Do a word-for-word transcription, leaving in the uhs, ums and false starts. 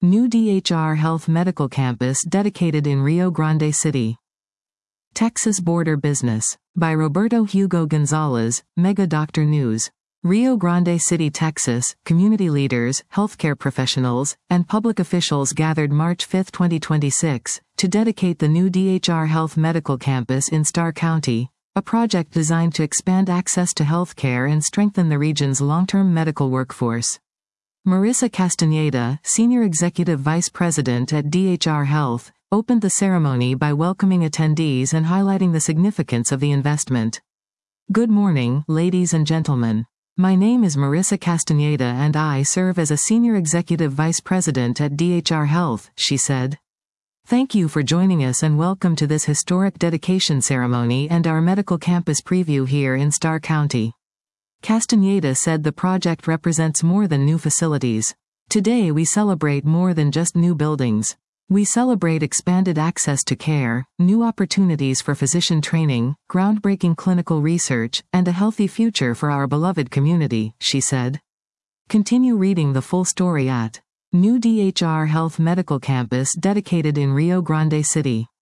New D H R Health Medical Campus dedicated in Rio Grande City, Texas Border Business. By Roberto Hugo Gonzalez, Mega Doctor News. Rio Grande City, Texas, community leaders, healthcare professionals, and public officials gathered March fifth, twenty twenty-six, to dedicate the new D H R Health Medical Campus in Starr County, a project designed to expand access to healthcare and strengthen the region's long-term medical workforce. Marissa Castaneda, Senior Executive Vice President at D H R Health, opened the ceremony by welcoming attendees and highlighting the significance of the investment. Good morning, ladies and gentlemen. My name is Marissa Castaneda and I serve as a Senior Executive Vice President at D H R Health, she said. Thank you for joining us and welcome to this historic dedication ceremony and our medical campus preview here in Starr County. Castaneda said the project represents more than new facilities. Today we celebrate more than just new buildings. We celebrate expanded access to care, new opportunities for physician training, groundbreaking clinical research, and a healthy future for our beloved community, she said. Continue reading the full story at New D H R Health Medical Campus dedicated in Rio Grande City.